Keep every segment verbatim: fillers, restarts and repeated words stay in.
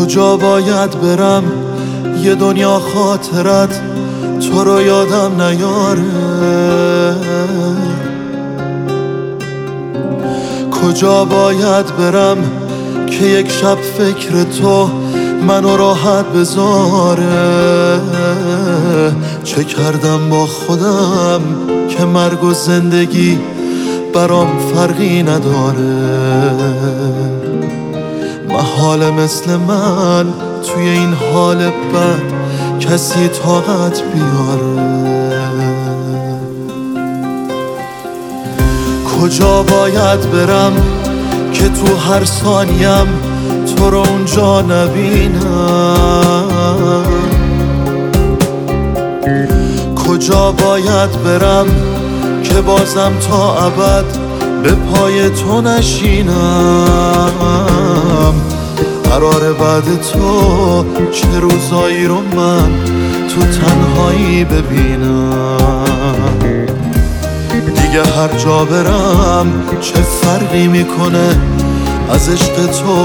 کجا باید برم یه دنیا خاطرت تو رو یادم نیاره؟ کجا باید برم که یک شب فکر تو منو راحت بذاره؟ چه کردم با خودم که مرگ و زندگی برام فرقی نداره؟ محال مثل من توی این حال بد کسی طاقت بیاره؟ کجا باید برم که تو هر ثانیم تو رو اونجا نبینم؟ کجا باید برم که بازم تا ابد به پای تو نشینم؟ قرار بعد تو چه روزایی رو من تو تنهایی ببینم؟ دیگه هر جا برم چه فرقی میکنه، از عشق تو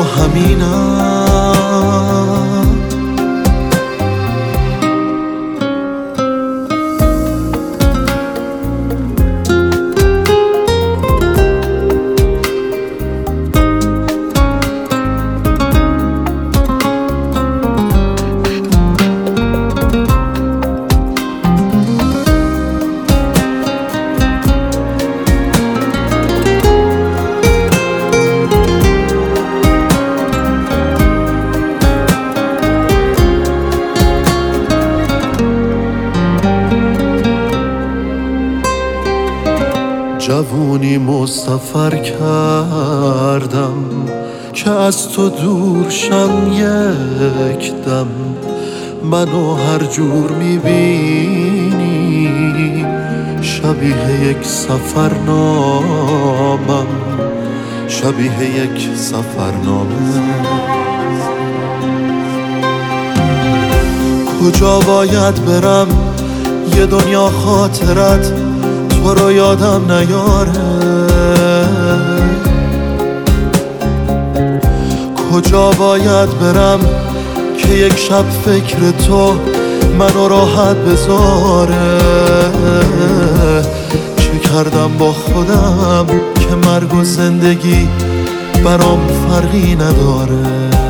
همینم. جوونی مسافر کردم که از تو دور شم یک دم. منو هر جور میبینی شبیه یک سفرنامم، شبیه یک سفرنامه. کجا باید برم یه دنیا خاطرت تو رو یادم نیاره؟ کجا باید برم که یک شب فکر تو منو راحت بذاره؟ چه کردم با خودم که مرگ و زندگی برام فرقی نداره؟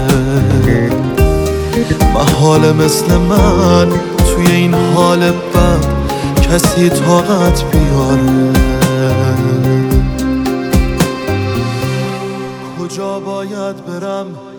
محال مثل من توی این حال بد کسی طاقت بیاره؟ کجا باید برم